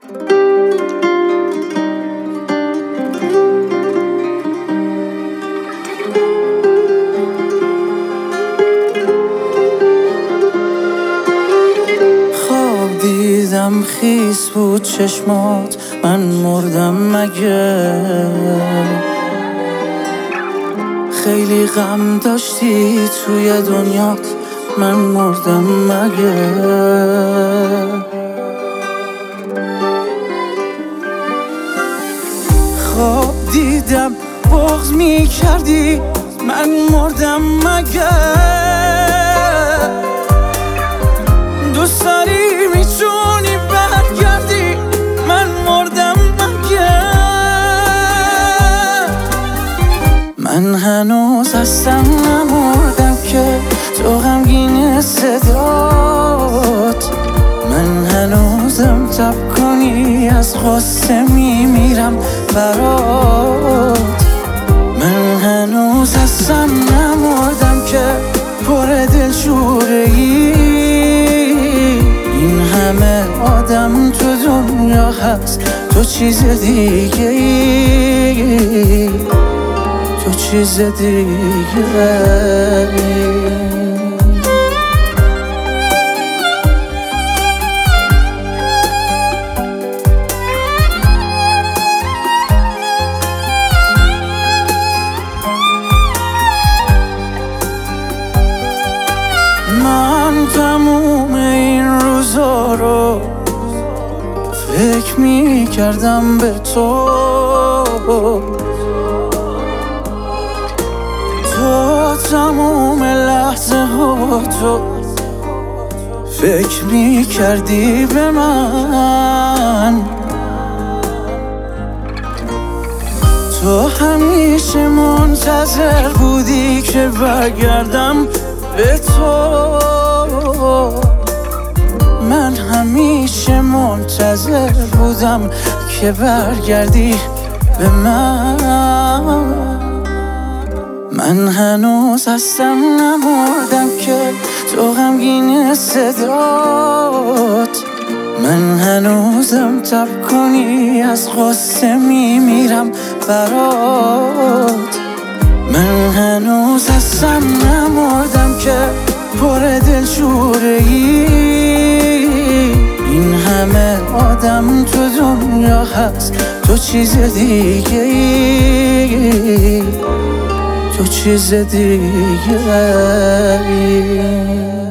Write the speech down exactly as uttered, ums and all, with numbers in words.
خواب دیدم خیس بود چشمات، من مردم مگه؟ خیلی غم داشتی توی دنیات، من مردم مگه؟ خواب دیدم بغض می کردی، من مردم مگه؟ دوست داری میتونی برگردی، من مردم مگه؟ من هنوز هستم نمردم که تو غمگین صدات، من هنوزم تب کنی از غصه میمیرم برات. من هنوز هستم نمردم که پر دلشوره ای، این همه آدم تو دنیا هست تو چیز دیگه ای، تو چیز دیگه ای. من تموم این روزا رو فکر می کردم به تو، تو تموم لحظه ها تو فکر می کردی به من، تو همیشه منتظر بودی که برگردم به تو، من همیشه منتظر بودم که برگردی به من. من هنوز هستم نمردم که تو غمگین صدات، من هنوزم تب کنی از غصه میمیرم برات. من هنوز هستم نمردم که پر دلشوره ای، این همه آدم تو دنیا هست تو چیز دیگه ای، تو چیز دیگه ای.